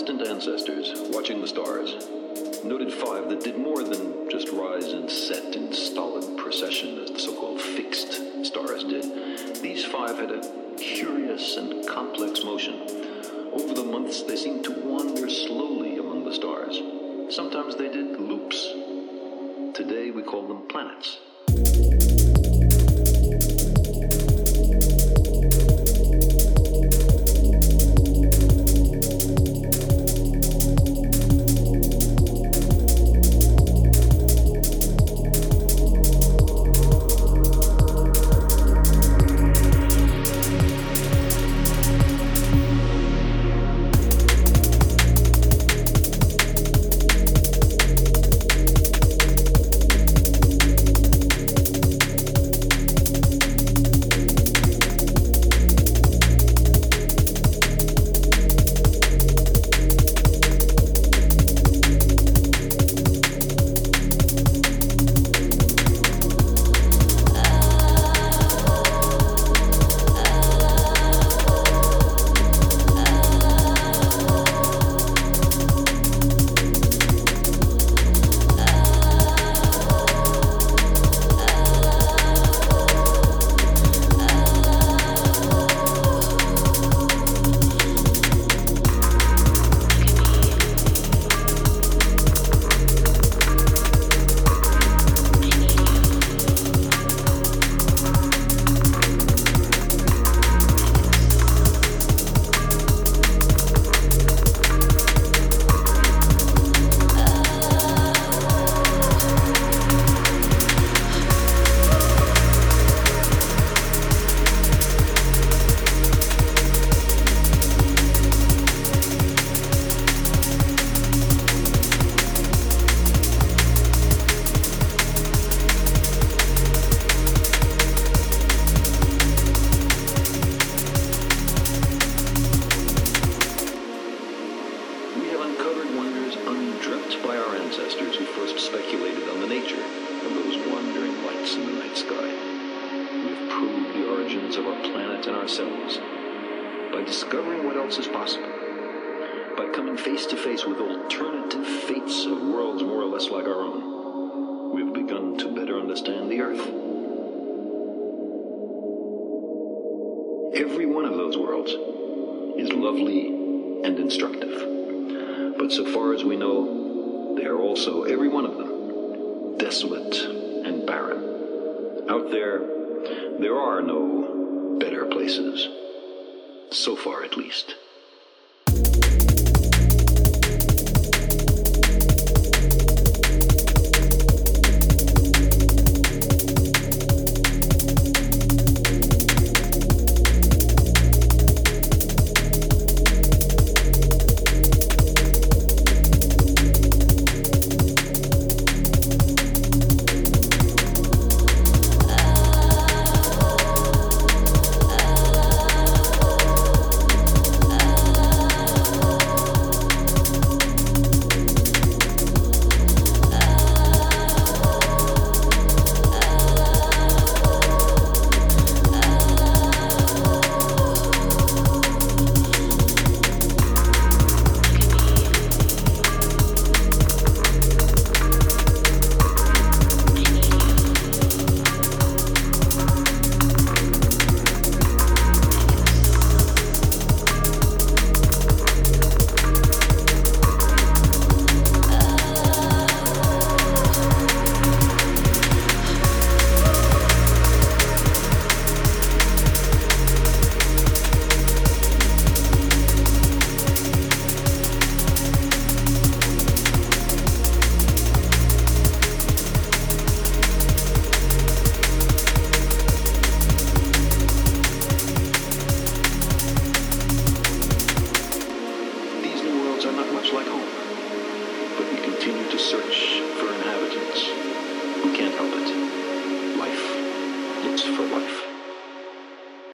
distant ancestors, watching the stars, noted five that did more than just rise and set in stolid procession as the so-called fixed stars did. These five had a curious and complex motion. Over the months, they seemed to wander slowly among the stars. Sometimes they did loops. Today, we call them planets. By our ancestors who first speculated on the nature of those wandering lights in the night sky. We have proved the origins of our planet and ourselves by discovering what else is possible, by coming face to face with alternative fates of worlds more or less like our own. We have begun to better understand the Earth. Every one of those worlds is lovely and instructive, but so far as we know, they are also, every one of them, desolate and barren. Out there are no better places. So far, at least. Like home, but we continue to search for inhabitants who can't help it. Life looks for life.